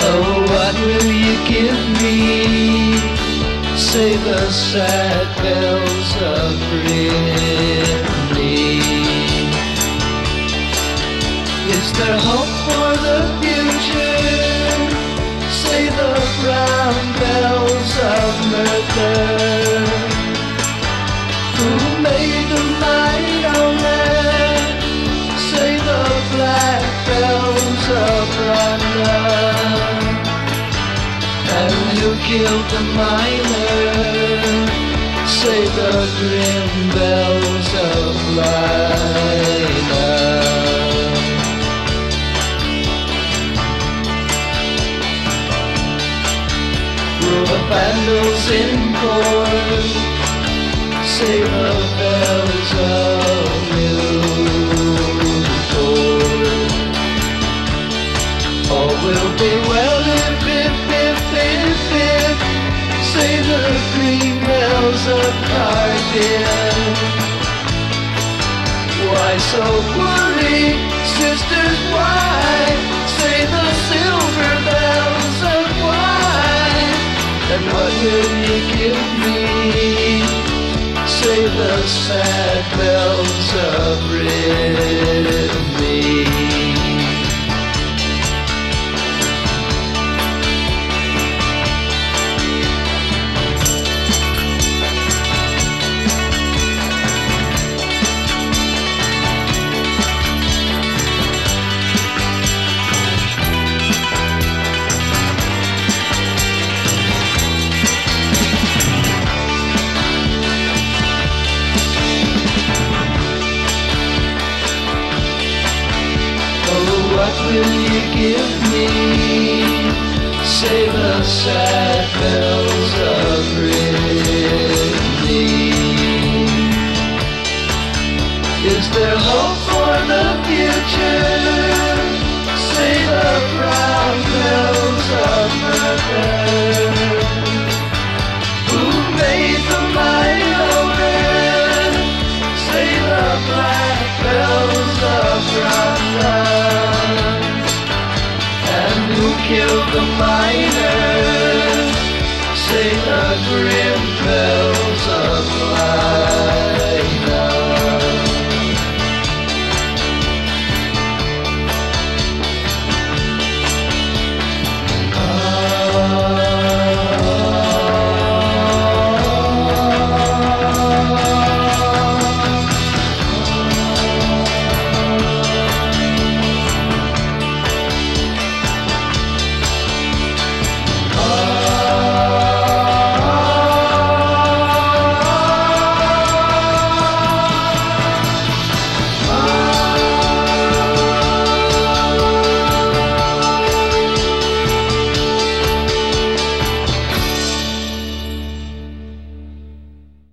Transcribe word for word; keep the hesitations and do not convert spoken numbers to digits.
Oh, what will you give me? Say the sad bells of Brittany. Is there hope for the future? Say the brown bells of Merthyr. Who made the mighty land? Say the black bells of London. And who killed the miner? Say the grim bells of Lydda. Through the vandals in court, say the bells of Newport. All will be well if, if, if, if, if. Say the green bells of Cardiff. Why so worry, sisters, why? Say the silver bells of wine. And what will you give me? Say the sad bells of Brittany. What will you give me? Say the sad bells of Brittany. Is there hope for the future? Say the brown bells of Merthyr. Who made the mighty ocean? Say the black bells of London. Who killed the miner? Say the grim